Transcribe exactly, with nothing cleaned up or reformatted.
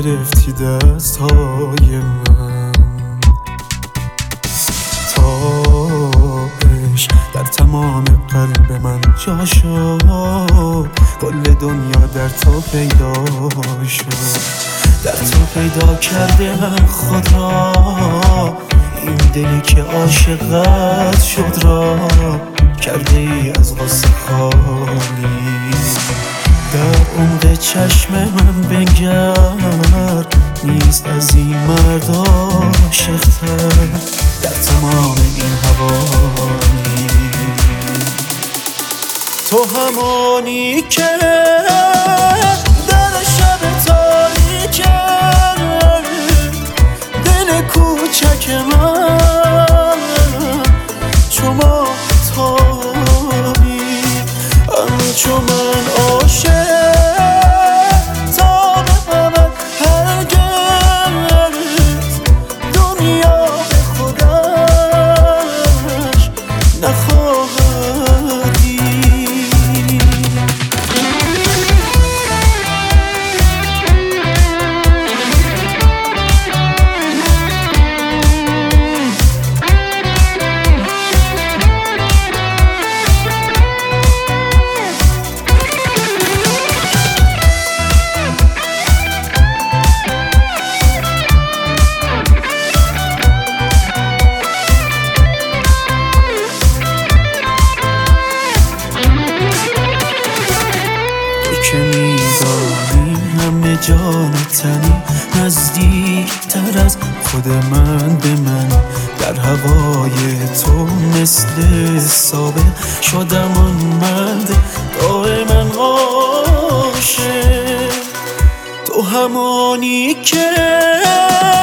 گرفتی دستای من، تابش در تمام قلب من جا شد، کل دنیا در تو پیدا شد، در تو پیدا کرده من خدا، این دلی که عاشقت شد را کرده ای از غصه خالی. در عمق چشم من بنگر، نیست از این مرد عاشق‌تر در تمام این حوالی. تو همانی که در شب تاریکه دل کوچک من چو ماهتابی، همچو من عاشق تا به ابد هرگز دنیا به خودش نخواهد دید. که میدانی همه جان تنی نزدیک تر از خود من به من، در هوای تو مثل سابق شدم آن مرد دائما عاشق. تو همانی که